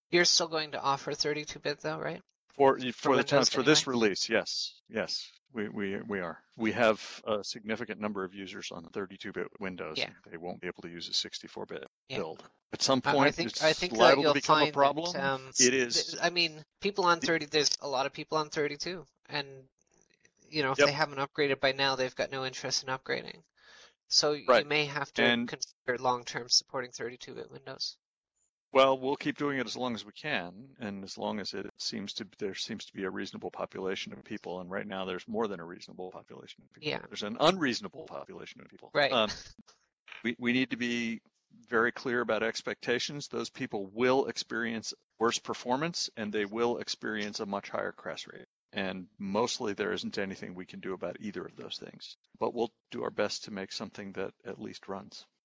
You're still going to offer 32-bit though, right? For For the time Windows for anyway? this release, yes, yes, we are. We have a significant number of users on 32-bit Windows, Yeah, and they won't be able to use a 64-bit yeah. build. At some I point, think I it's think that liable to you'll become a find that problem. It is. I mean, people on 30, there's a lot of people on 32, and if Yep. they haven't upgraded by now, they've got no interest in upgrading. So you Right. may have to And consider long-term supporting 32-bit Windows. well, we'll keep doing it as long as we can, and as long as there seems to be a reasonable population of people, and right now there's more than a reasonable population of people. Yeah, There's an unreasonable population of people. right. We need to be very clear about expectations. Those people will experience worse performance, and they will experience a much higher crash rate. And mostly there isn't anything we can do about either of those things. But we'll do our best to make something that at least runs.